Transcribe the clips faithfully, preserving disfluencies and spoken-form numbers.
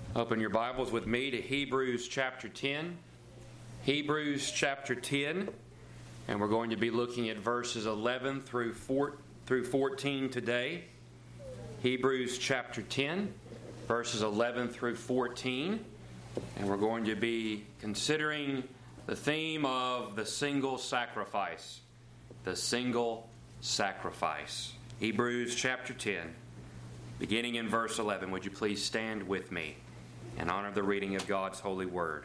Open your Bibles with me to Hebrews chapter ten. Hebrews chapter ten. And we're going to be looking at verses eleven through fourteen today. Hebrews chapter ten, verses eleven through fourteen. And we're going to be considering the theme of the single sacrifice. The single sacrifice. Hebrews chapter ten, beginning in verse eleven. Would you please stand with me in honor of the reading of God's holy word?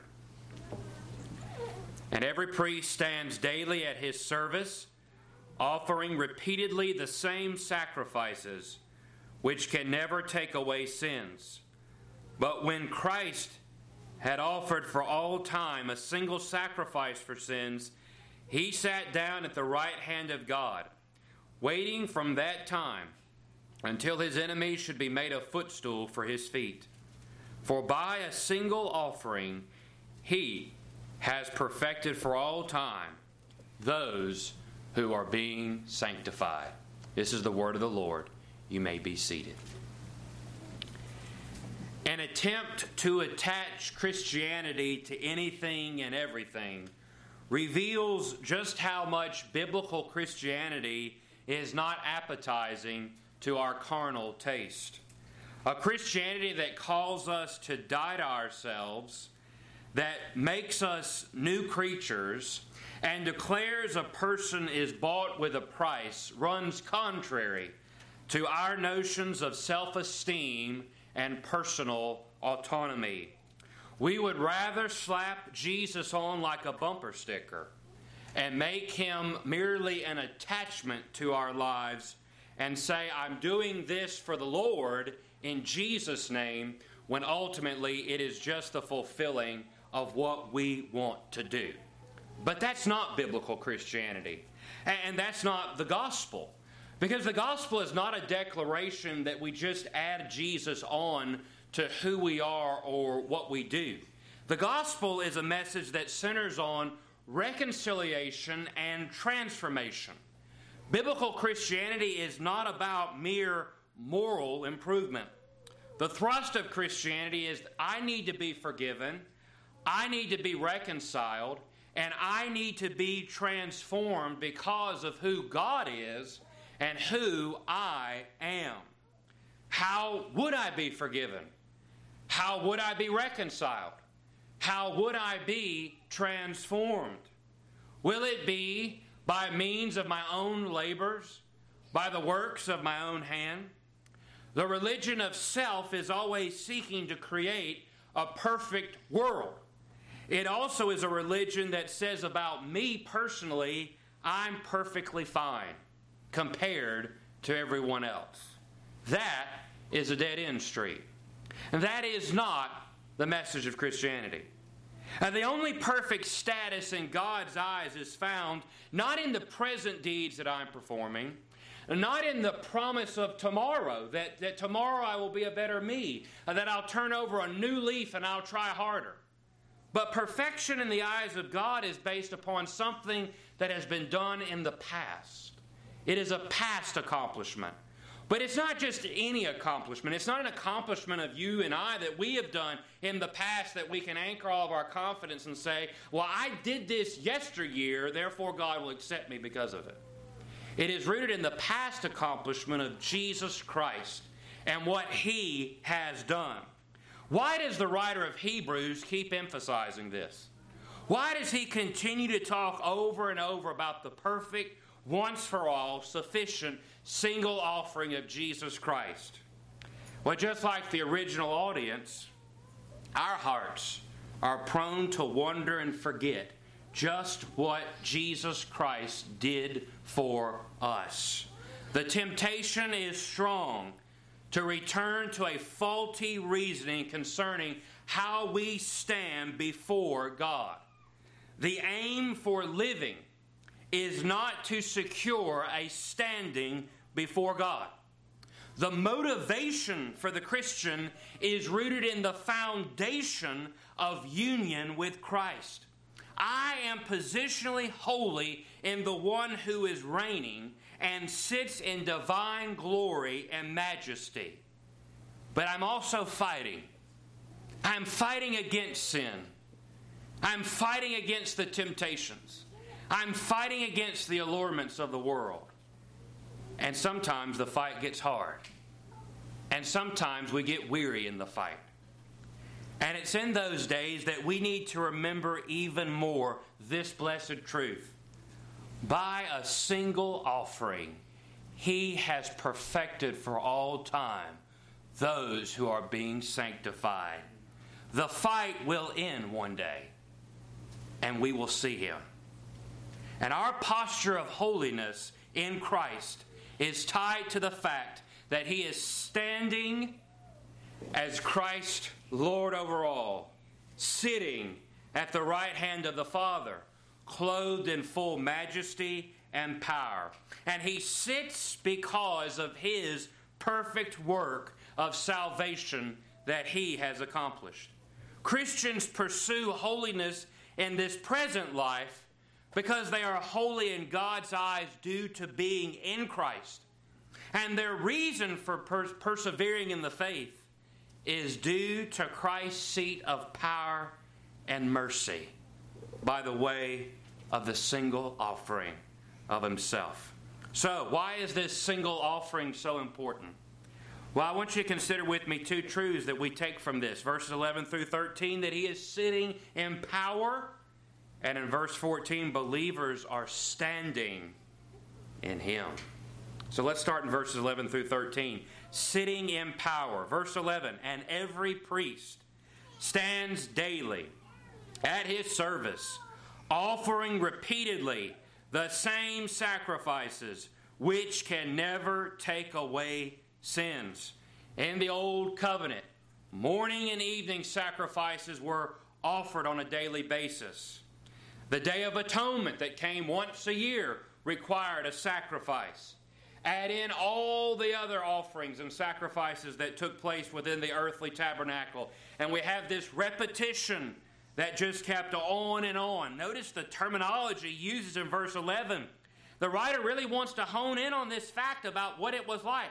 And every priest stands daily at his service, offering repeatedly the same sacrifices, which can never take away sins. But when Christ had offered for all time a single sacrifice for sins, he sat down at the right hand of God, waiting from that time until his enemies should be made a footstool for his feet. For by a single offering he has perfected for all time those who are being sanctified. This is the word of the Lord. You may be seated. An attempt to attach Christianity to anything and everything reveals just how much biblical Christianity is not appetizing to our carnal taste. A Christianity that calls us to die to ourselves, that makes us new creatures, and declares a person is bought with a price, runs contrary to our notions of self-esteem and personal autonomy. We would rather slap Jesus on like a bumper sticker and make him merely an attachment to our lives and say, I'm doing this for the Lord in Jesus' name, when ultimately it is just the fulfilling of what we want to do. But that's not biblical Christianity. And that's not the gospel. Because the gospel is not a declaration that we just add Jesus on to who we are or what we do. The gospel is a message that centers on reconciliation and transformation. Biblical Christianity is not about mere moral improvement. The thrust of Christianity is I need to be forgiven, I need to be reconciled, and I need to be transformed because of who God is and who I am. How would I be forgiven? How would I be reconciled? How would I be transformed? Will it be by means of my own labors, by the works of my own hand? The religion of self is always seeking to create a perfect world. It also is a religion that says about me personally, I'm perfectly fine compared to everyone else. That is a dead-end street. And that is not the message of Christianity. And the only perfect status in God's eyes is found not in the present deeds that I'm performing, not in the promise of tomorrow, that, that tomorrow I will be a better me, that I'll turn over a new leaf and I'll try harder. But perfection in the eyes of God is based upon something that has been done in the past. It is a past accomplishment. But it's not just any accomplishment. It's not an accomplishment of you and I that we have done in the past that we can anchor all of our confidence and say, well, I did this yesteryear, therefore God will accept me because of it. It is rooted in the past accomplishment of Jesus Christ and what He has done. Why does the writer of Hebrews keep emphasizing this? Why does he continue to talk over and over about the perfect, once-for-all, sufficient, single offering of Jesus Christ? Well, just like the original audience, our hearts are prone to wonder and forget just what Jesus Christ did for us. The temptation is strong to return to a faulty reasoning concerning how we stand before God. The aim for living is not to secure a standing before God. The motivation for the Christian is rooted in the foundation of union with Christ. I am positionally holy in the one who is reigning and sits in divine glory and majesty. But I'm also fighting. I'm fighting against sin. I'm fighting against the temptations. I'm fighting against the allurements of the world. And sometimes the fight gets hard. And sometimes we get weary in the fight. And it's in those days that we need to remember even more this blessed truth. By a single offering, He has perfected for all time those who are being sanctified. The fight will end one day, and we will see Him. And our posture of holiness in Christ is tied to the fact that He is standing as Christ Lord over all, sitting at the right hand of the Father, clothed in full majesty and power. And He sits because of His perfect work of salvation that He has accomplished. Christians pursue holiness in this present life because they are holy in God's eyes due to being in Christ. And their reason for per- persevering in the faith is due to Christ's seat of power and mercy by the way of the single offering of Himself. So, why is this single offering so important? Well, I want you to consider with me two truths that we take from this. Verses eleven through thirteen, that He is sitting in power. And in verse fourteen, believers are standing in Him. So let's start in verses eleven through thirteen. Sitting in power. Verse eleven, and every priest stands daily at his service, offering repeatedly the same sacrifices, which can never take away sins. In the old covenant, morning and evening sacrifices were offered on a daily basis. The Day of Atonement that came once a year required a sacrifice. Add in all the other offerings and sacrifices that took place within the earthly tabernacle, and we have this repetition that just kept on and on. Notice the terminology used in verse eleven. The writer really wants to hone in on this fact about what it was like.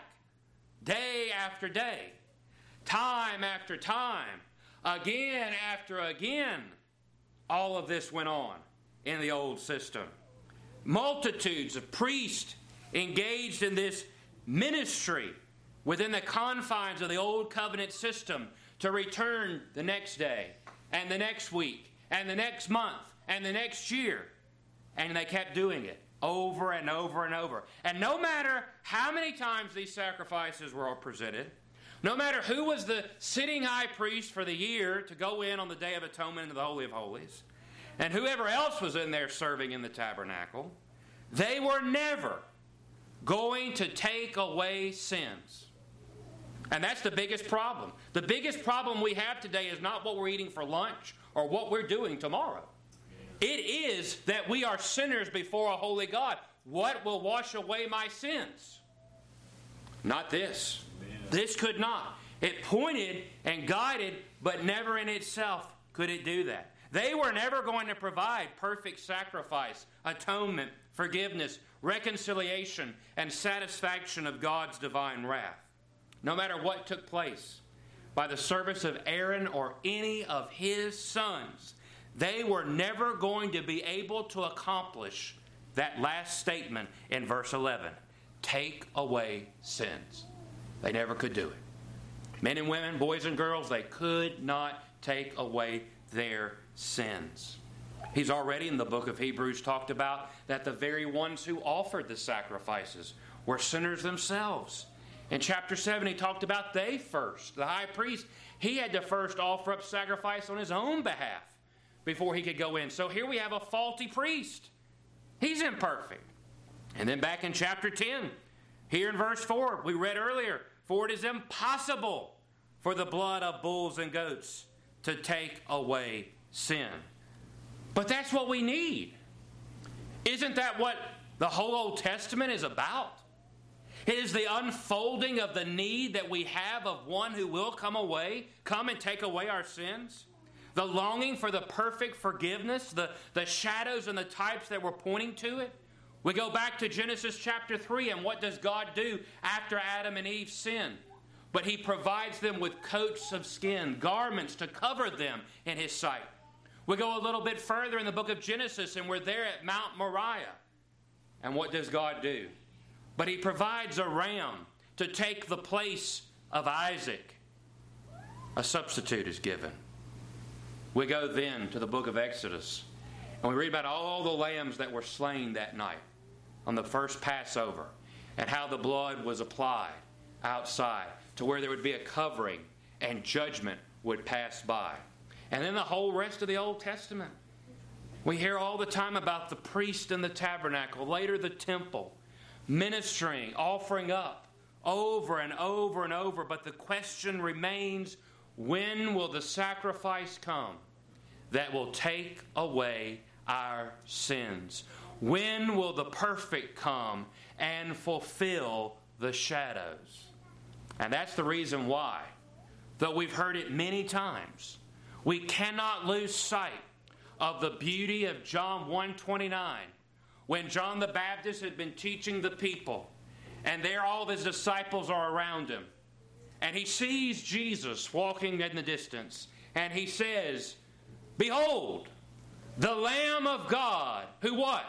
Day after day, time after time, again after again, all of this went on in the old system. Multitudes of priests engaged in this ministry within the confines of the old covenant system to return the next day and the next week and the next month and the next year. And they kept doing it over and over and over. And no matter how many times these sacrifices were all presented, no matter who was the sitting high priest for the year to go in on the Day of Atonement into the Holy of Holies, and whoever else was in there serving in the tabernacle, they were never going to take away sins. And that's the biggest problem. The biggest problem we have today is not what we're eating for lunch or what we're doing tomorrow. It is that we are sinners before a holy God. What will wash away my sins? Not this. This could not. It pointed and guided, but never in itself could it do that. They were never going to provide perfect sacrifice, atonement, forgiveness, reconciliation, and satisfaction of God's divine wrath. No matter what took place, by the service of Aaron or any of his sons, they were never going to be able to accomplish that last statement in verse eleven. Take away sins. They never could do it. Men and women, boys and girls, they could not take away their sins. He's already in the book of Hebrews talked about that the very ones who offered the sacrifices were sinners themselves. In chapter seven, he talked about they first. The high priest, he had to first offer up sacrifice on his own behalf before he could go in. So here we have a faulty priest. He's imperfect. And then back in chapter ten, here in verse four, we read earlier, for it is impossible for the blood of bulls and goats to take away sin. But that's what we need. Isn't that what the whole Old Testament is about? It is the unfolding of the need that we have of one who will come away, come and take away our sins. The longing for the perfect forgiveness, the, the shadows and the types that were pointing to it. We go back to Genesis chapter three, and what does God do after Adam and Eve sin? but he provides them with coats of skin, garments to cover them in his sight. We go a little bit further in the book of Genesis, and we're there at Mount Moriah. And what does God do? But he provides a ram to take the place of Isaac. A substitute is given. We go then to the book of Exodus, and we read about all the lambs that were slain that night on the first Passover, and how the blood was applied outside to where there would be a covering and judgment would pass by. And then the whole rest of the Old Testament. We hear all the time about the priest in the tabernacle, later the temple, ministering, offering up over and over and over. But the question remains, when will the sacrifice come that will take away our sins? When will the perfect come and fulfill the shadows? And that's the reason why, though we've heard it many times, we cannot lose sight of the beauty of John one twenty-nine, when John the Baptist had been teaching the people, and there all of his disciples are around him, and he sees Jesus walking in the distance, and he says, "Behold, the Lamb of God, who what?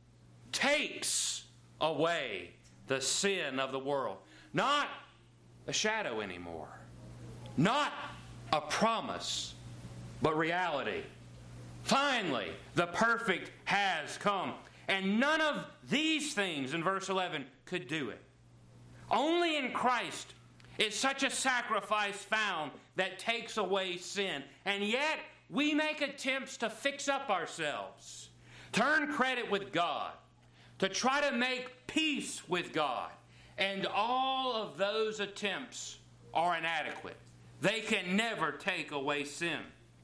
Takes away the sin of the world." Not a shadow anymore. Not a promise, but reality. Finally, the perfect has come. And none of these things, in verse eleven, could do it. Only in Christ is such a sacrifice found that takes away sin. And yet, we make attempts to fix up ourselves, turn credit with God, to try to make peace with God. And all of those attempts are inadequate. They can never take away sin.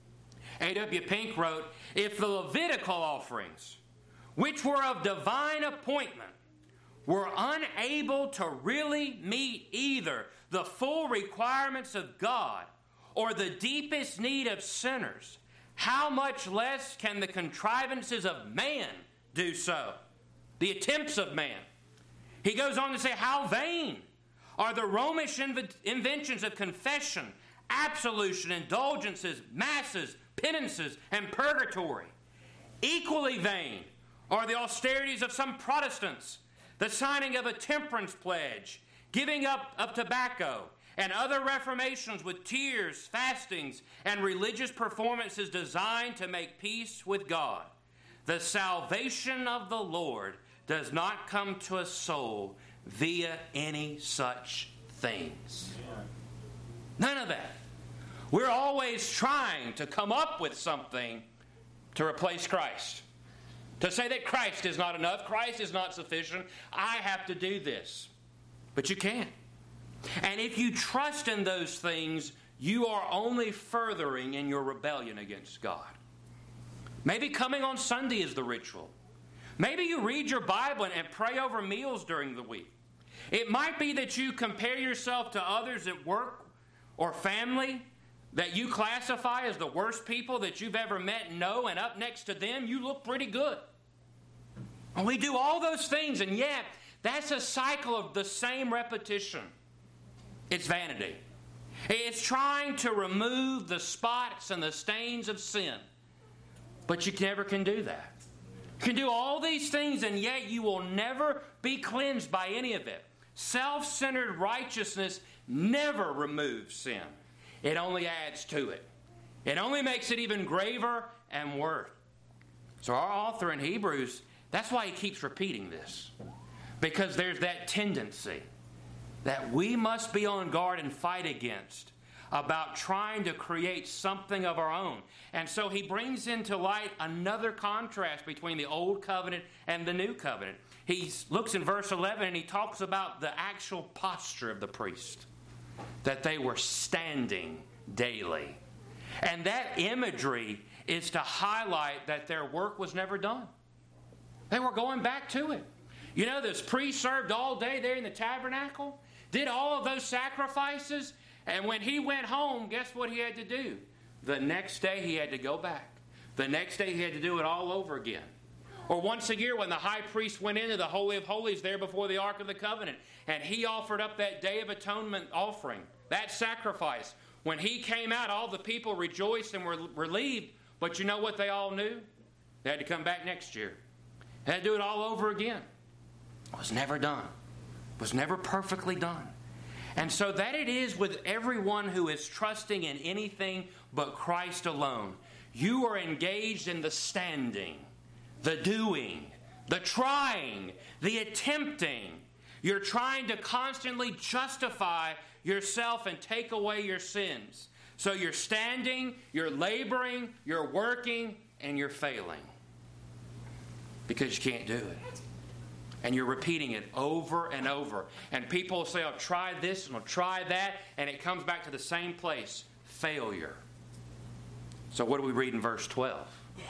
A W Pink wrote, "If the Levitical offerings, which were of divine appointment, were unable to really meet either the full requirements of God or the deepest need of sinners, how much less can the contrivances of man do so?" The attempts of man. He goes on to say, "How vain are the Romish inv- inventions of confession, absolution, indulgences, masses, penances, and purgatory. Equally vain are the austerities of some Protestants, the signing of a temperance pledge, giving up of tobacco, and other reformations with tears, fastings, and religious performances designed to make peace with God. The salvation of the Lord does not come to a soul via any such things." None of that. We're always trying to come up with something to replace Christ. To say that Christ is not enough, Christ is not sufficient, I have to do this. But you can't. And if you trust in those things, you are only furthering in your rebellion against God. Maybe coming on Sunday is the ritual. Maybe you read your Bible and pray over meals during the week. It might be that you compare yourself to others at work or family that you classify as the worst people that you've ever met and know, and up next to them, you look pretty good. And we do all those things, and yet that's a cycle of the same repetition. It's vanity. It's trying to remove the spots and the stains of sin. But you never can do that. You can do all these things, and yet you will never be cleansed by any of it. Self-centered righteousness never removes sin. It only adds to it. It only makes it even graver and worse. So our author in Hebrews, that's why he keeps repeating this. Because there's that tendency that we must be on guard and fight against about trying to create something of our own. And so he brings into light another contrast between the Old Covenant and the New Covenant. He looks in verse eleven and he talks about the actual posture of the priest, that they were standing daily. And that imagery is to highlight that their work was never done. They were going back to it. You know, this priest served all day there in the tabernacle, did all of those sacrifices, and when he went home, guess what he had to do? The next day he had to go back. The next day he had to do it all over again. Or once a year when the high priest went into the Holy of Holies there before the Ark of the Covenant, and he offered up that Day of Atonement offering that sacrifice. When he came out, all the people rejoiced and were relieved. But you know what they all knew? They had to come back next year. They had to do it all over again. It was never done. It was never perfectly done. And so that it is with everyone who is trusting in anything but Christ alone. You are engaged in the standing, the doing, the trying, the attempting. You're trying to constantly justify yourself and take away your sins. So you're standing, you're laboring, you're working, and you're failing. Because you can't do it. And you're repeating it over and over. And people will say, I'll try this and I'll try that. And it comes back to the same place. Failure. So what do we read in verse twelve?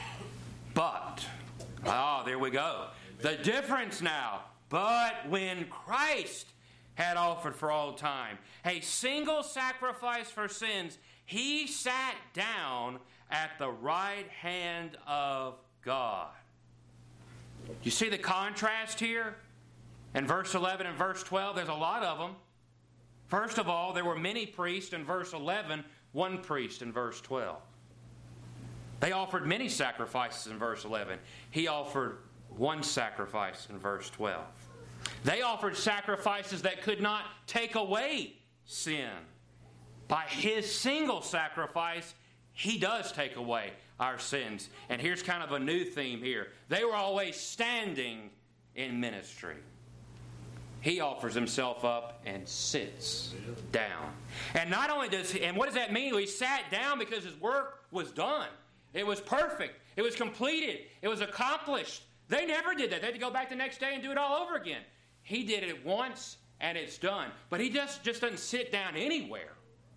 But. Oh, there we go. The difference now. But when Christ had offered for all time a single sacrifice for sins, he sat down at the right hand of God. You see the contrast here? In verse eleven and verse twelve, there's a lot of them. First of all, there were many priests in verse eleven, one priest in verse twelve. They offered many sacrifices in verse eleven. He offered one sacrifice in verse twelve. They offered sacrifices that could not take away sin. By his single sacrifice, he does take away our sins. And here's kind of a new theme here. They were always standing in ministry. He offers himself up and sits down. And not only does he, and what does that mean? He sat down because his work was done. It was perfect. It was completed. It was accomplished. They never did that. They had to go back the next day and do it all over again. He did it once and it's done. But he just, just doesn't sit down anywhere.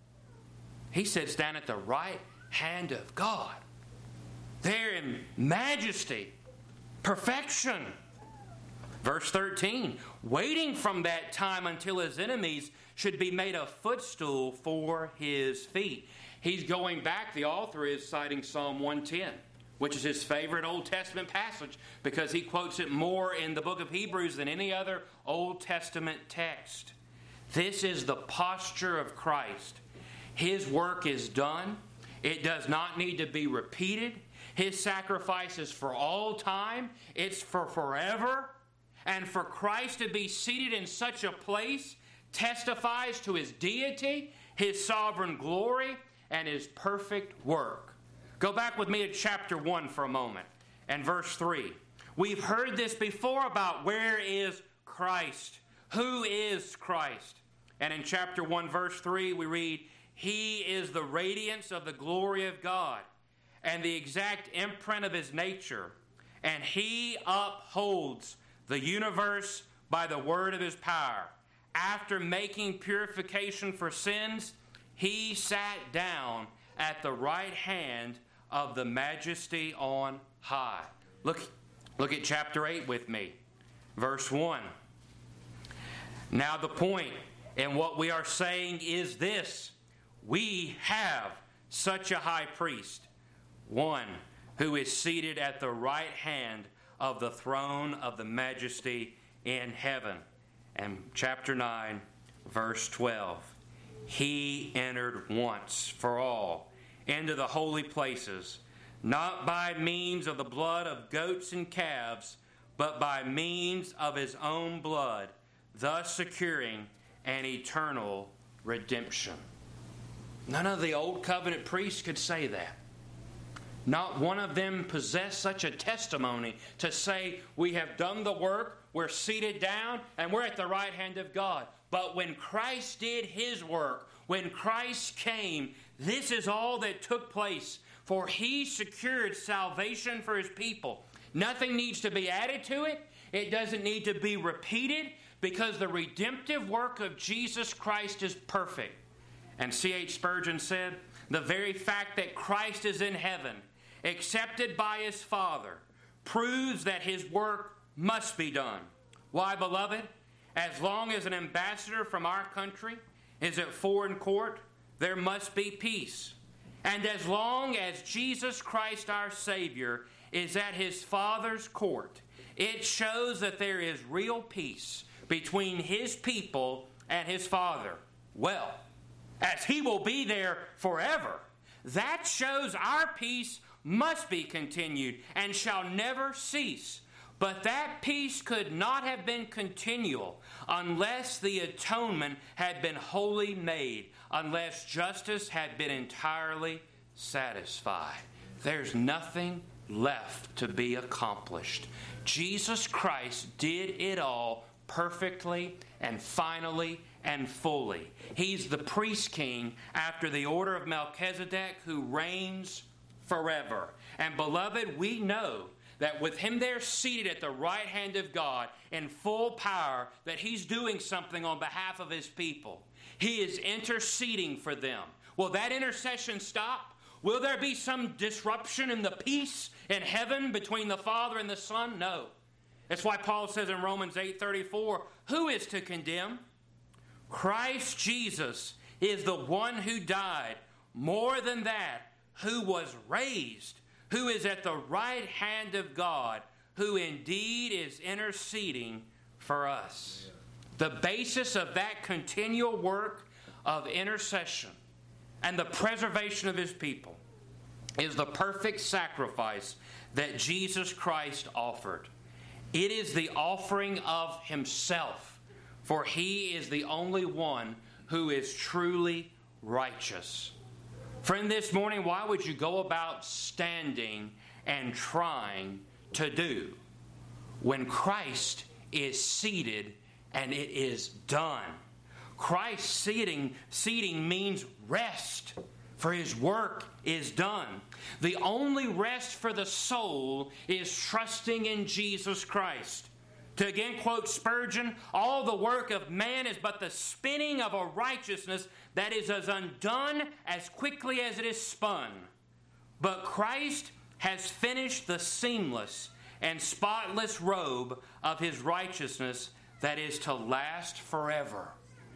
He sits down at the right hand of God. There in majesty, perfection. Verse thirteen, waiting from that time until his enemies should be made a footstool for his feet. He's going back, the author is citing Psalm one ten, which is his favorite Old Testament passage because he quotes it more in the book of Hebrews than any other Old Testament text. This is the posture of Christ. His work is done. It does not need to be repeated. His sacrifice is for all time. It's for forever. And for Christ to be seated in such a place testifies to his deity, his sovereign glory, and his perfect work. Go back with me to chapter one for a moment and verse three. We've heard this before about where is Christ? Who is Christ? And in chapter one, verse three, we read, he is the radiance of the glory of God and the exact imprint of his nature, and he upholds the universe by the word of his power. After making purification for sins, he sat down at the right hand of the majesty on high. Look, look at chapter eight with me. Verse one. Now the point in what we are saying is this. We have such a high priest, one who is seated at the right hand of the throne of the majesty in heaven. And chapter nine, verse twelve. He entered once for all into the holy places, not by means of the blood of goats and calves, but by means of his own blood, thus securing an eternal redemption. None of the old covenant priests could say that. Not one of them possessed such a testimony to say, we have done the work, we're seated down, and we're at the right hand of God. But when Christ did his work, when Christ came, this is all that took place. For he secured salvation for his people. Nothing needs to be added to it. It doesn't need to be repeated because the redemptive work of Jesus Christ is perfect. And C H Spurgeon said, the very fact that Christ is in heaven, accepted by his Father, proves that his work must be done. Why, beloved? As long as an ambassador from our country is at foreign court, there must be peace. And as long as Jesus Christ our Savior is at his Father's court, it shows that there is real peace between his people and his Father. Well, as he will be there forever. That shows our peace must be continued and shall never cease. But that peace could not have been continual unless the atonement had been wholly made, unless justice had been entirely satisfied. There's nothing left to be accomplished. Jesus Christ did it all perfectly and finally and fully. He's the priest king after the order of Melchizedek who reigns forever. And beloved, we know that with him there seated at the right hand of God in full power, that he's doing something on behalf of his people. He is interceding for them. Will that intercession stop? Will there be some disruption in the peace in heaven between the Father and the Son? No. That's why Paul says in Romans eight thirty-four, who is to condemn? Christ Jesus is the one who died. More than that, who was raised, who is at the right hand of God, who indeed is interceding for us. The basis of that continual work of intercession and the preservation of his people is the perfect sacrifice that Jesus Christ offered. It is the offering of himself, for he is the only one who is truly righteous. Friend, this morning, why would you go about standing and trying to do when Christ is seated and it is done? Christ seating, seating means rest, for his work is done. The only rest for the soul is trusting in Jesus Christ. To again quote Spurgeon, all the work of man is but the spinning of a righteousness that is as undone as quickly as it is spun. But Christ has finished the seamless and spotless robe of his righteousness that is to last forever.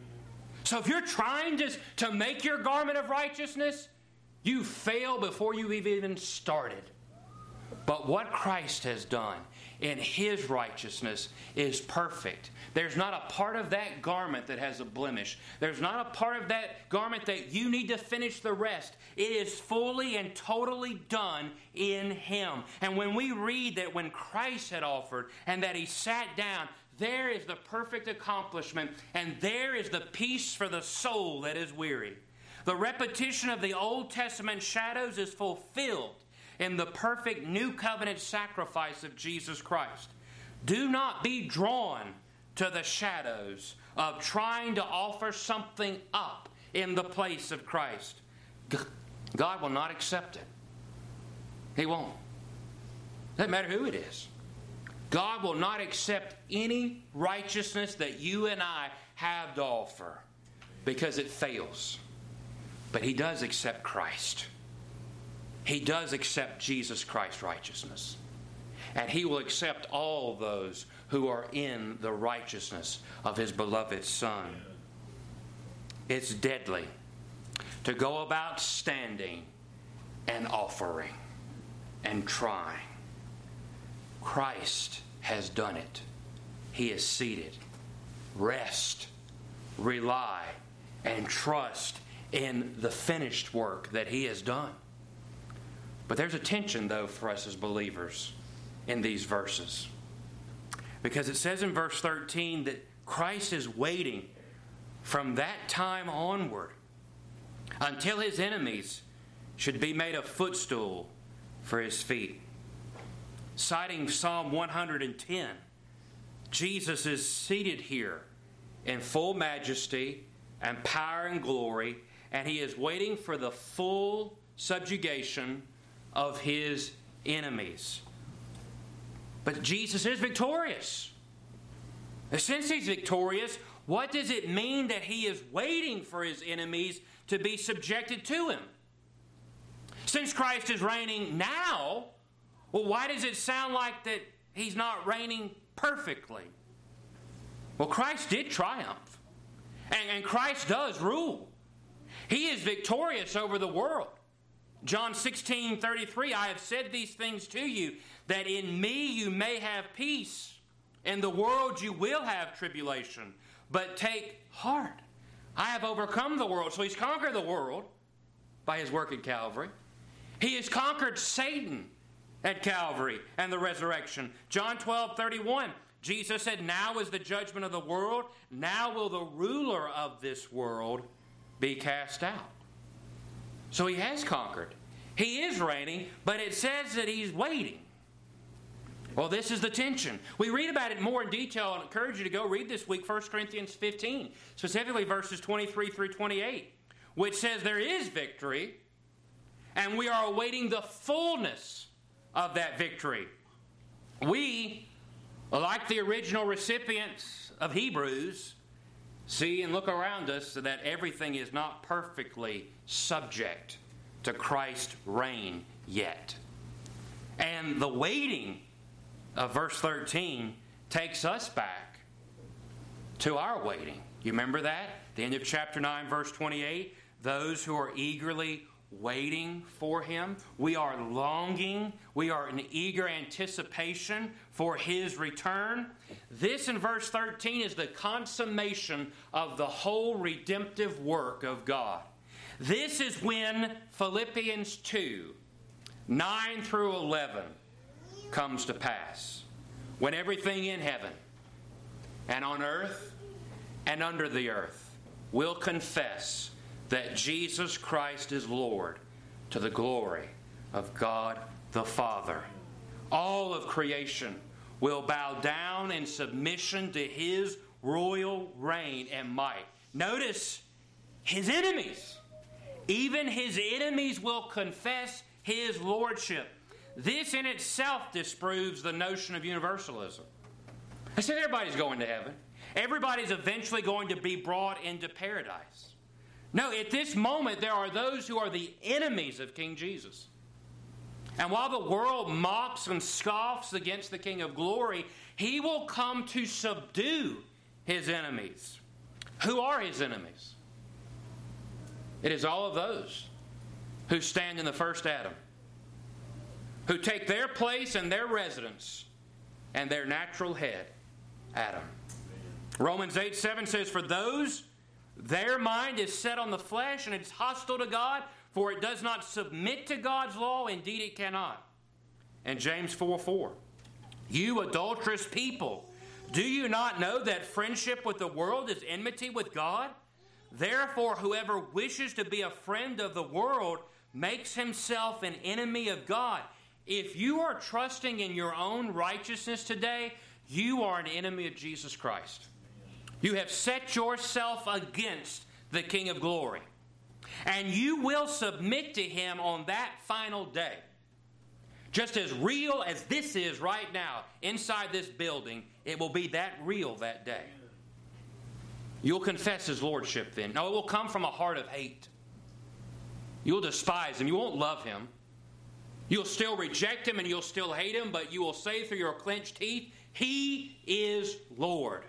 So if you're trying to, to make your garment of righteousness, you fail before you've even started. But what Christ has done in his righteousness is perfect. There's not a part of that garment that has a blemish. There's not a part of that garment that you need to finish the rest. It is fully and totally done in him. And when we read that when Christ had offered and that he sat down, there is the perfect accomplishment, and there is the peace for the soul that is weary. The repetition of the Old Testament shadows is fulfilled in the perfect new covenant sacrifice of Jesus Christ. Do not be drawn to the shadows of trying to offer something up in the place of Christ. God will not accept it. He won't. Doesn't matter who it is. God will not accept any righteousness that you and I have to offer because it fails. But he does accept Christ. He does accept Jesus Christ's righteousness. And he will accept all those who are in the righteousness of his beloved Son. It's deadly to go about standing and offering and trying. Christ has done it. He is seated. Rest, rely, and trust in the finished work that he has done. But there's a tension, though, for us as believers in these verses. Because it says in verse thirteen that Christ is waiting from that time onward until his enemies should be made a footstool for his feet. Citing Psalm one hundred ten, Jesus is seated here in full majesty and power and glory, and he is waiting for the full subjugation of his enemies. But Jesus is victorious. Since he's victorious, what does it mean that he is waiting for his enemies to be subjected to him? Since Christ is reigning now, well, why does it sound like that he's not reigning perfectly? Well, Christ did triumph. And, and Christ does rule. He is victorious over the world. John sixteen thirty-three, I have said these things to you, that in me you may have peace. In the world you will have tribulation. But take heart. I have overcome the world. So he's conquered the world by his work at Calvary. He has conquered Satan at Calvary and the resurrection. John twelve thirty-one, Jesus said, now is the judgment of the world. Now will the ruler of this world be cast out. So he has conquered. He is reigning, but it says that he's waiting. Well, this is the tension. We read about it more in detail. I encourage you to go read this week First Corinthians fifteen, specifically verses twenty-three through twenty-eight, which says there is victory, and we are awaiting the fullness of that victory. We, like the original recipients of Hebrews, see and look around us so that everything is not perfectly subject to Christ's reign yet. And the waiting of verse thirteen takes us back to our waiting. You remember that? The end of chapter nine, verse twenty-eight. Those who are eagerly waiting for Him. We are longing. We are in eager anticipation for His return. This in verse thirteen is the consummation of the whole redemptive work of God. This is when Philippians two, nine through eleven comes to pass. When everything in heaven and on earth and under the earth will confess that Jesus Christ is Lord, to the glory of God the Father. All of creation will bow down in submission to His royal reign and might. Notice, His enemies, even His enemies will confess His lordship. This in itself disproves the notion of universalism. I said everybody's going to heaven. Everybody's eventually going to be brought into paradise. No, at this moment, there are those who are the enemies of King Jesus. And while the world mocks and scoffs against the King of Glory, He will come to subdue His enemies. Who are His enemies? It is all of those who stand in the first Adam, who take their place and their residence and their natural head, Adam. Romans eight seven says, for those their mind is set on the flesh, and it's hostile to God, for it does not submit to God's law. Indeed, it cannot. And James four four. You adulterous people, do you not know that friendship with the world is enmity with God? Therefore, whoever wishes to be a friend of the world makes himself an enemy of God. If you are trusting in your own righteousness today, you are an enemy of Jesus Christ. You have set yourself against the King of Glory. And you will submit to Him on that final day. Just as real as this is right now inside this building, it will be that real that day. You'll confess His lordship then. No, it will come from a heart of hate. You'll despise Him. You won't love Him. You'll still reject Him and you'll still hate Him, but you will say through your clenched teeth, He is Lord.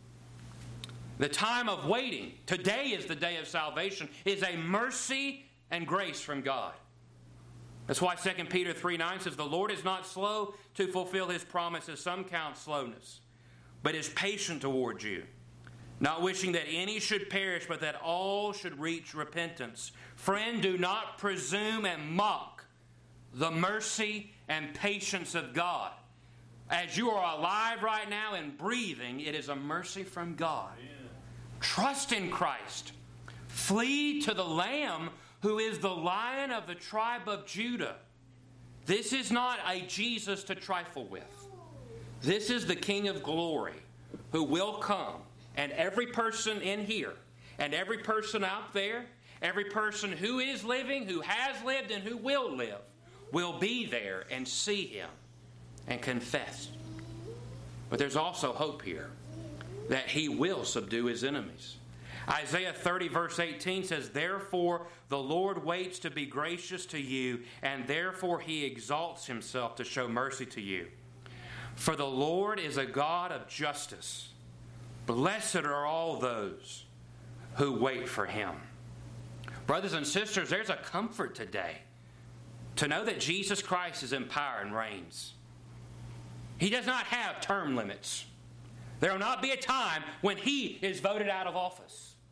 The time of waiting, today is the day of salvation, is a mercy and grace from God. That's why Second Peter three nine says, the Lord is not slow to fulfill His promises. Some count slowness, but is patient toward you, not wishing that any should perish, but that all should reach repentance. Friend, do not presume and mock the mercy and patience of God. As you are alive right now and breathing, it is a mercy from God. Amen. Trust in Christ. Flee to the Lamb who is the Lion of the tribe of Judah. This is not a Jesus to trifle with. This is the King of Glory who will come. And every person in here and every person out there, every person who is living, who has lived, and who will live, will be there and see Him and confess. But there's also hope here that He will subdue His enemies. Isaiah thirty verse eighteen says, therefore the Lord waits to be gracious to you, and therefore He exalts Himself to show mercy to you. For the Lord is a God of justice. Blessed are all those who wait for Him. Brothers and sisters, there's a comfort today to know that Jesus Christ is in power and reigns. He does not have term limits. There will not be a time when He is voted out of office.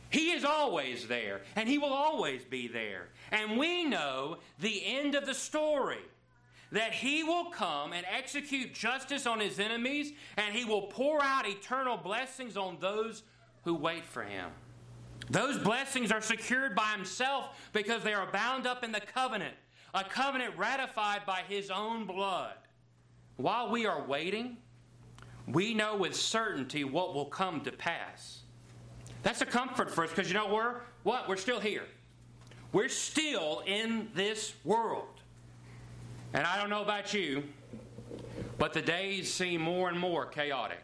He is always there, and He will always be there. And we know the end of the story, that He will come and execute justice on His enemies, and He will pour out eternal blessings on those who wait for Him. Those blessings are secured by Himself because they are bound up in the covenant, a covenant ratified by His own blood. While we are waiting, we know with certainty what will come to pass. That's a comfort for us because you know we're what? We're still here. We're still in this world. And I don't know about you, but the days seem more and more chaotic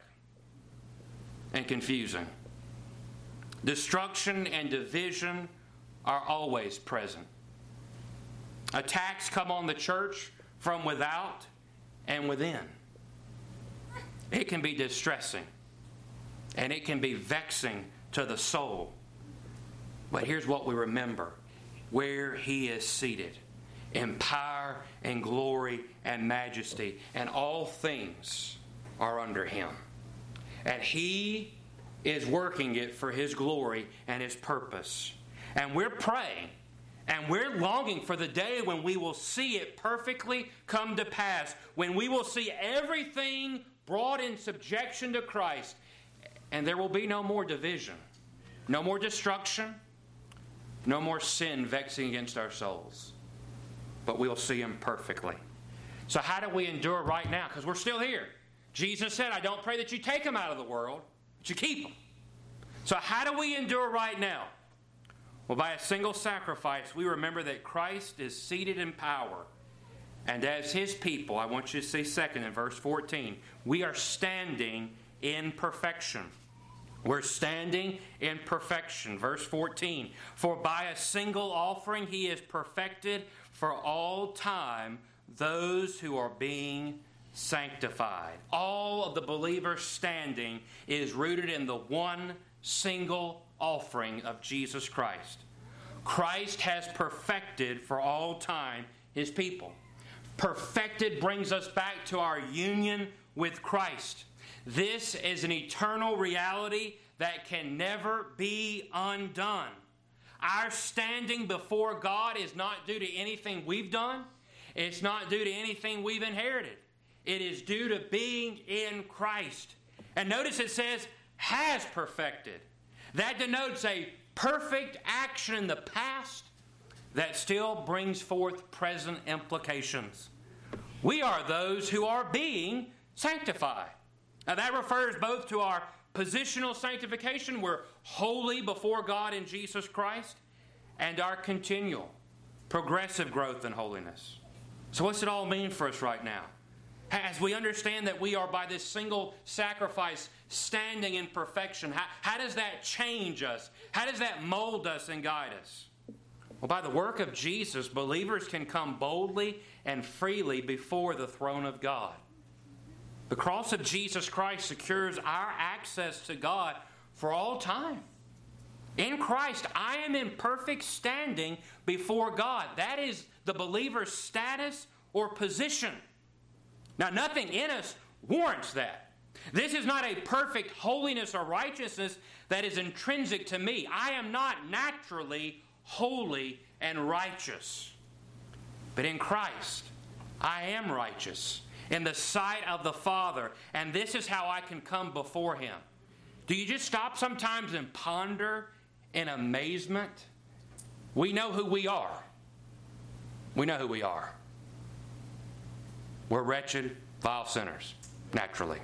and confusing. Destruction and division are always present. Attacks come on the church from without and within. It can be distressing, and it can be vexing to the soul. But here's what we remember: where He is seated in power and glory and majesty, and all things are under Him. And He is working it for His glory and His purpose. And we're praying, and we're longing for the day when we will see it perfectly come to pass, when we will see everything brought in subjection to Christ, and there will be no more division, no more destruction, no more sin vexing against our souls. But we'll see Him perfectly. So how do we endure right now? Because we're still here. Jesus said, I don't pray that you take them out of the world, but you keep them. So how do we endure right now? Well, by a single sacrifice, we remember that Christ is seated in power. And as His people, I want you to see second in verse fourteen, we are standing in perfection. We're standing in perfection. Verse fourteen, for by a single offering He has perfected for all time those who are being sanctified. All of the believers standing is rooted in the one single offering of Jesus Christ. Christ has perfected for all time His people. Perfected brings us back to our union with Christ. This is an eternal reality that can never be undone. Our standing before God is not due to anything we've done. It's not due to anything we've inherited. It is due to being in Christ. And notice it says, has perfected. That denotes a perfect action in the past that still brings forth present implications. We are those who are being sanctified. Now that refers both to our positional sanctification, we're holy before God in Jesus Christ, and our continual, progressive growth in holiness. So what's it all mean for us right now? As we understand that we are by this single sacrifice standing in perfection, how, how does that change us? How does that mold us and guide us? Well, by the work of Jesus, believers can come boldly and freely before the throne of God. The cross of Jesus Christ secures our access to God for all time. In Christ, I am in perfect standing before God. That is the believer's status or position. Now, nothing in us warrants that. This is not a perfect holiness or righteousness that is intrinsic to me. I am not naturally holy and righteous. But in Christ, I am righteous in the sight of the Father, and this is how I can come before Him. Do you just stop sometimes and ponder in amazement? We know who we are. We know who we are. We're wretched, vile sinners, naturally.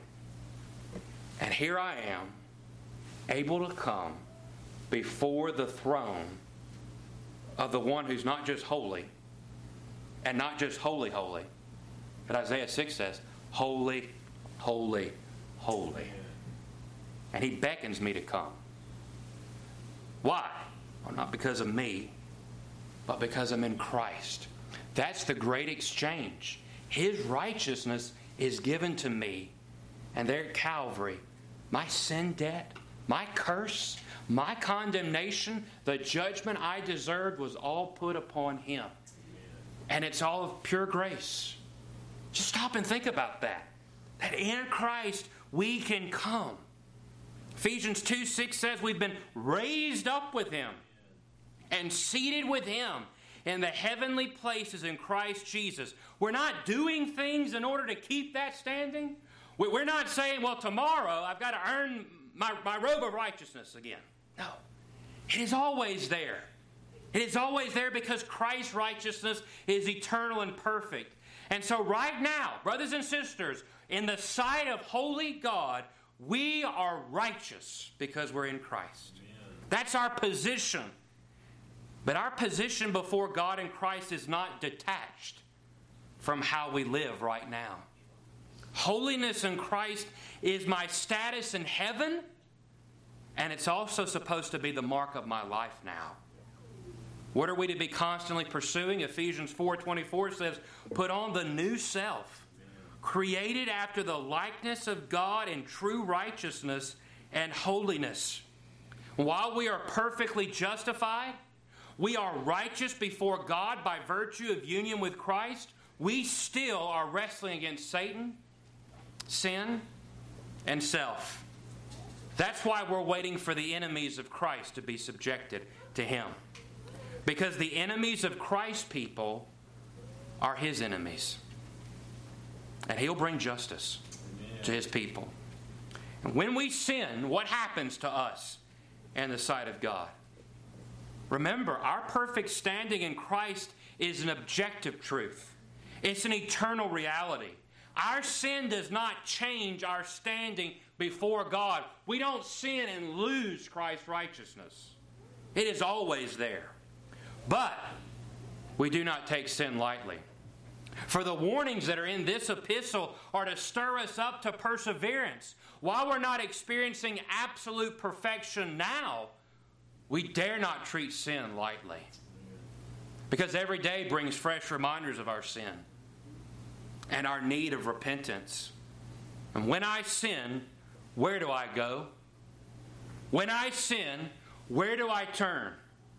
And here I am, able to come before the throne of the one who's not just holy, and not just holy, holy, but Isaiah six says, holy, holy, holy. And He beckons me to come. Why? Well, not because of me, but because I'm in Christ. That's the great exchange. His righteousness is given to me. And there at Calvary, my sin debt, my curse, my condemnation, the judgment I deserved was all put upon Him. And it's all of pure grace. Just stop and think about that. That in Christ we can come Ephesians two six says we've been raised up with Him and seated with Him in the heavenly places in Christ Jesus. We're not doing things in order to keep that standing. We're not saying, well, tomorrow I've got to earn my, my robe of righteousness again. No. It is always there. It is always there because Christ's righteousness is eternal and perfect. And so right now, brothers and sisters, in the sight of holy God, we are righteous because we're in Christ. Amen. That's our position. But our position before God in Christ is not detached from how we live right now. Holiness in Christ is my status in heaven, and it's also supposed to be the mark of my life now. What are we to be constantly pursuing? Ephesians four twenty-four says, put on the new self, created after the likeness of God in true righteousness and holiness. While we are perfectly justified, we are righteous before God by virtue of union with Christ, we still are wrestling against Satan, sin, and self. That's why we're waiting for the enemies of Christ to be subjected to Him. Because the enemies of Christ's people are His enemies. And He'll bring justice Amen. To His people. And when we sin, what happens to us in the sight of God? Remember, our perfect standing in Christ is an objective truth. It's an eternal reality. Our sin does not change our standing before God. We don't sin and lose Christ's righteousness. It is always there. But we do not take sin lightly. For the warnings that are in this epistle are to stir us up to perseverance. While we're not experiencing absolute perfection now, we dare not treat sin lightly. Because every day brings fresh reminders of our sin and our need of repentance. And when I sin, where do I go? When I sin, where do I turn?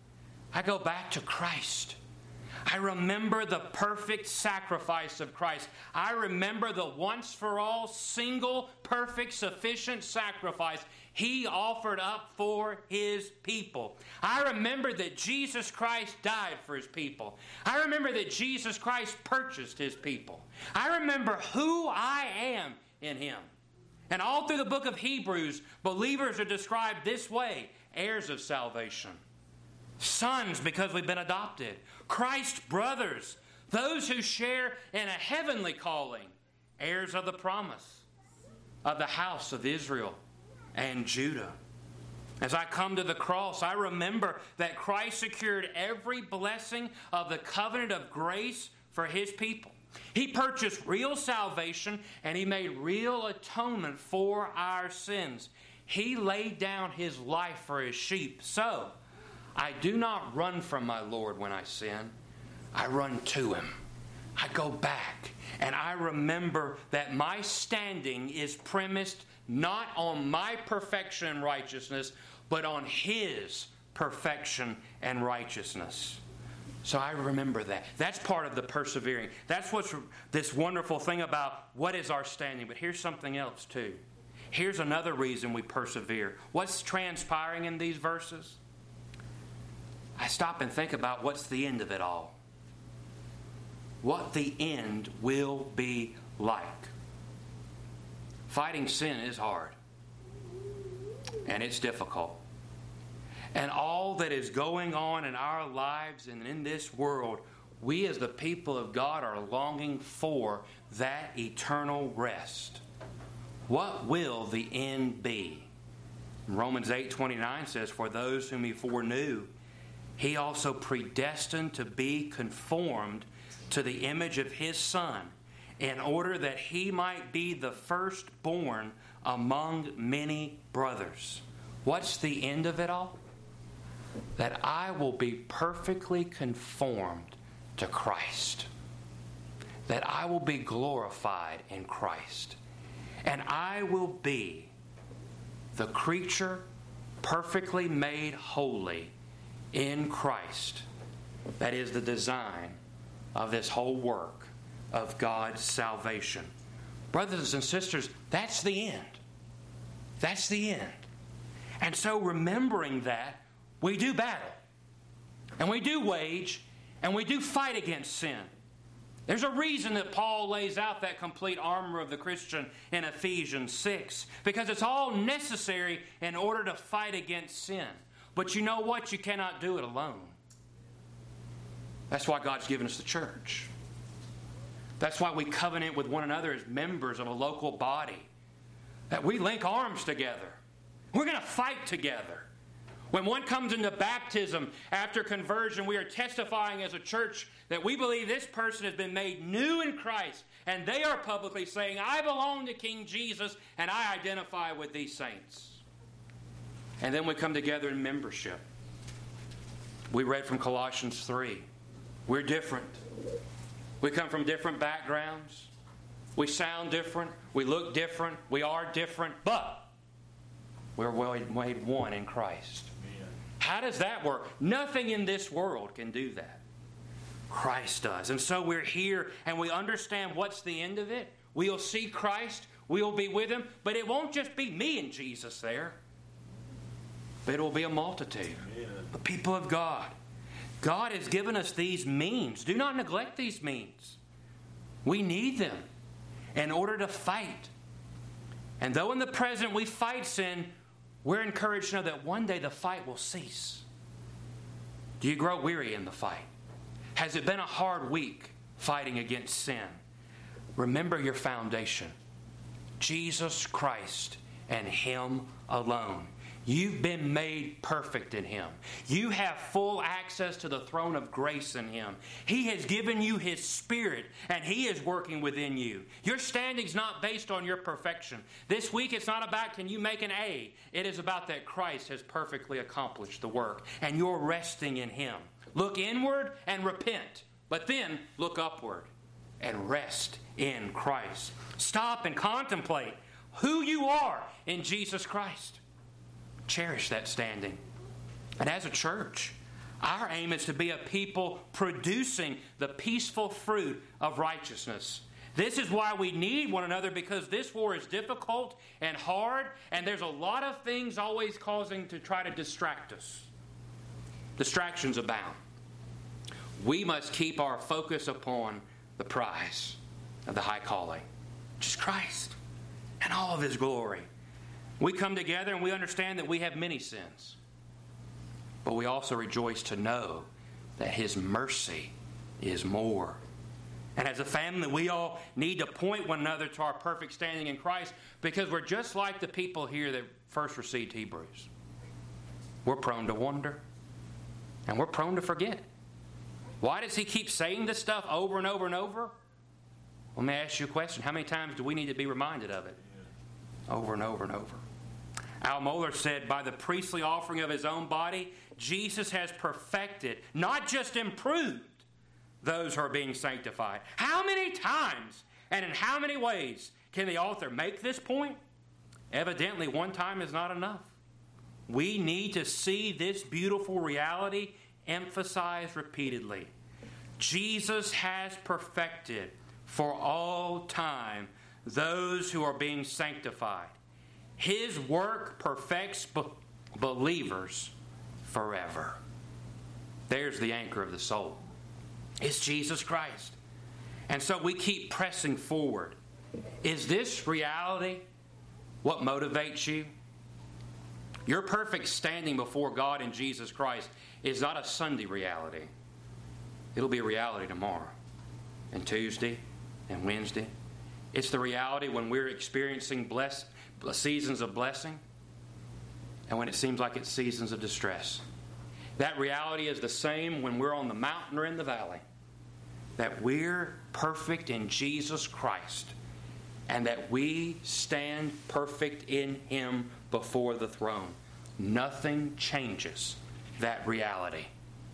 I go back to Christ. I remember the perfect sacrifice of Christ. I remember the once-for-all, single, perfect, sufficient sacrifice He offered up for His people. I remember that Jesus Christ died for His people. I remember that Jesus Christ purchased His people. I remember who I am in Him. And all through the book of Hebrews, believers are described this way: heirs of salvation. Sons, because we've been adopted. Christ's brothers, those who share in a heavenly calling. Heirs of the promise of the house of Israel and Judah. As I come to the cross, I remember that Christ secured every blessing of the covenant of grace for His people. He purchased real salvation and He made real atonement for our sins. He laid down His life for His sheep. So, I do not run from my Lord when I sin. I run to Him. I go back and I remember that my standing is premised not on my perfection and righteousness, but on His perfection and righteousness. So I remember that. That's part of the persevering. That's what's this wonderful thing about what is our standing. But here's something else too. Here's another reason we persevere. What's transpiring in these verses? I stop and think about what's the end of it all. What the end will be like. Fighting sin is hard. And it's difficult. And all that is going on in our lives and in this world, we as the people of God are longing for that eternal rest. What will the end be? Romans eight twenty-nine says, for those whom He foreknew, He also predestined to be conformed to the image of His Son, in order that He might be the firstborn among many brothers. What's the end of it all? That I will be perfectly conformed to Christ. That I will be glorified in Christ. And I will be the creature perfectly made holy in Christ. That is the design of this whole work of God's salvation. Brothers and sisters, that's the end. That's the end. And so remembering that, we do battle. And we do wage, and we do fight against sin. There's a reason that Paul lays out that complete armor of the Christian in Ephesians six. Because it's all necessary in order to fight against sin. But you know what? You cannot do it alone. That's why God's given us the church. That's why we covenant with one another as members of a local body. That we link arms together. We're going to fight together. When one comes into baptism after conversion, we are testifying as a church that we believe this person has been made new in Christ. And they are publicly saying, I belong to King Jesus and I identify with these saints. And then we come together in membership. We read from Colossians three. We're different. We come from different backgrounds. We sound different. We look different. We are different. But we're made one in Christ. How does that work? Nothing in this world can do that. Christ does. And so we're here and we understand what's the end of it. We'll see Christ. We'll be with Him. But it won't just be me and Jesus there. But it will be a multitude. The people of God. God has given us these means. Do not neglect these means. We need them in order to fight. And though in the present we fight sin, we're encouraged to know that one day the fight will cease. Do you grow weary in the fight? Has it been a hard week fighting against sin? Remember your foundation. Jesus Christ and Him alone. You've been made perfect in Him. You have full access to the throne of grace in Him. He has given you His Spirit, and He is working within you. Your standing's not based on your perfection. This week, it's not about can you make an A. It is about that Christ has perfectly accomplished the work, and you're resting in Him. Look inward and repent, but then look upward and rest in Christ. Stop and contemplate who you are in Jesus Christ. Cherish that standing. And as a church, our aim is to be a people producing the peaceful fruit of righteousness. This is why we need one another, because this war is difficult and hard, and there's a lot of things always causing to try to distract us. Distractions abound. We must keep our focus upon the prize of the high calling, which is Christ and all of His glory. We come together and we understand that we have many sins. But we also rejoice to know that His mercy is more. And as a family, we all need to point one another to our perfect standing in Christ, because we're just like the people here that first received Hebrews. We're prone to wonder. And we're prone to forget. Why does he keep saying this stuff over and over and over? Let me ask you a question. How many times do we need to be reminded of it? Over and over and over. Al Mohler said, by the priestly offering of His own body, Jesus has perfected, not just improved, those who are being sanctified. How many times and in how many ways can the author make this point? Evidently, one time is not enough. We need to see this beautiful reality emphasized repeatedly. Jesus has perfected for all time those who are being sanctified. His work perfects be- believers forever. There's the anchor of the soul. It's Jesus Christ. And so we keep pressing forward. Is this reality what motivates you? Your perfect standing before God in Jesus Christ is not a Sunday reality. It'll be a reality tomorrow and Tuesday and Wednesday. It's the reality when we're experiencing bless, seasons of blessing and when it seems like it's seasons of distress. That reality is the same when we're on the mountain or in the valley. That we're perfect in Jesus Christ and that we stand perfect in Him before the throne. Nothing changes that reality.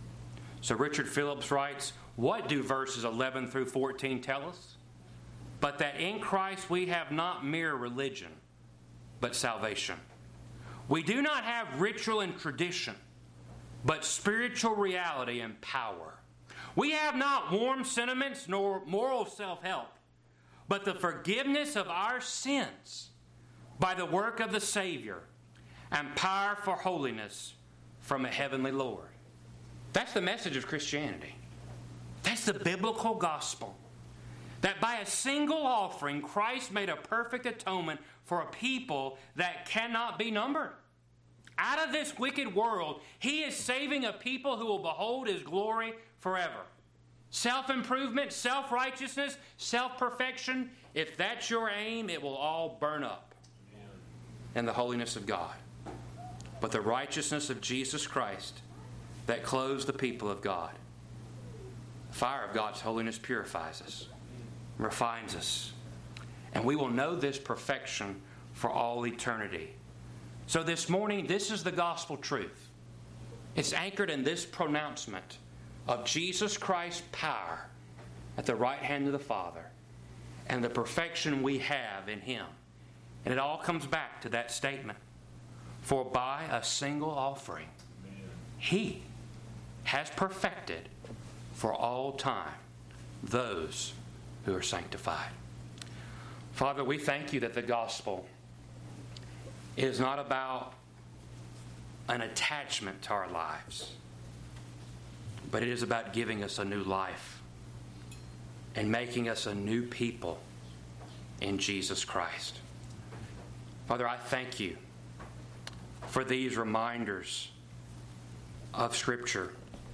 So Richard Phillips writes, what do verses eleven through fourteen tell us? But that in Christ we have not mere religion, but salvation. We do not have ritual and tradition, but spiritual reality and power. We have not warm sentiments nor moral self-help, but the forgiveness of our sins by the work of the Savior, and power for holiness from a heavenly Lord. That's the message of Christianity. That's the biblical gospel. That by a single offering, Christ made a perfect atonement for a people that cannot be numbered. Out of this wicked world, He is saving a people who will behold His glory forever. Self-improvement, self-righteousness, self-perfection, if that's your aim, it will all burn up in the holiness of God. But the righteousness of Jesus Christ that clothes the people of God, the fire of God's holiness purifies us, refines us, and we will know this perfection for all eternity. So this morning, this is the gospel truth. It's anchored in this pronouncement of Jesus Christ's power at the right hand of the Father and the perfection we have in Him. And it all comes back to that statement. For by a single offering, He has perfected for all time those who are sanctified. Father, we thank You that the gospel is not about an attachment to our lives, but it is about giving us a new life and making us a new people in Jesus Christ. Father, I thank You for these reminders of Scripture.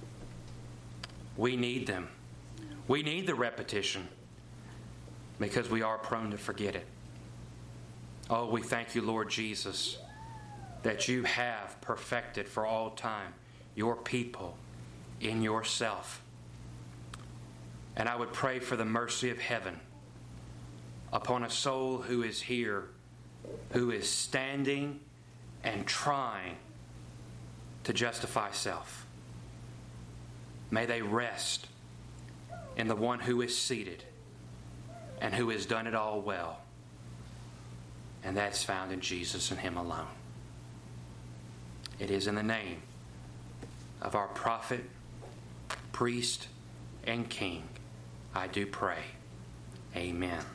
We need them. We need the repetition because we are prone to forget it. Oh, we thank You, Lord Jesus, that You have perfected for all time Your people in Yourself. And I would pray for the mercy of heaven upon a soul who is here, who is standing and trying to justify self. May they rest in the One who is seated and who has done it all well. And that's found in Jesus and Him alone. It is in the name of our prophet, priest, and king I do pray. Amen.